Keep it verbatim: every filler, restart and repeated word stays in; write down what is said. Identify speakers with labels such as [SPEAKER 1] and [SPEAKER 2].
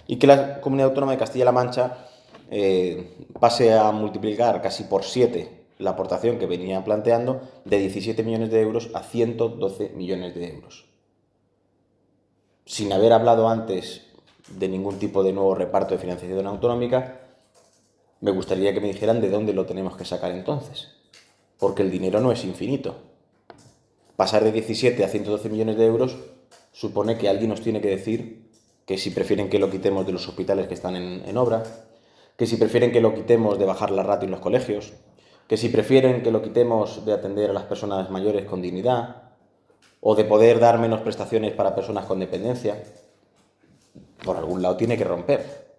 [SPEAKER 1] y que la Comunidad Autónoma de Castilla-La Mancha eh, pase a multiplicar casi por siete la aportación que venía planteando, de diecisiete millones de euros a ciento doce millones de euros. Sin haber hablado antes de ningún tipo de nuevo reparto de financiación autonómica, me gustaría que me dijeran de dónde lo tenemos que sacar entonces, porque el dinero no es infinito. Pasar de diecisiete a ciento doce millones de euros supone que alguien nos tiene que decir que si prefieren que lo quitemos de los hospitales que están en, en obra, que si prefieren que lo quitemos de bajar la ratio en los colegios, que si prefieren que lo quitemos de atender a las personas mayores con dignidad, o de poder dar menos prestaciones para personas con dependencia. Por algún lado tiene que romper.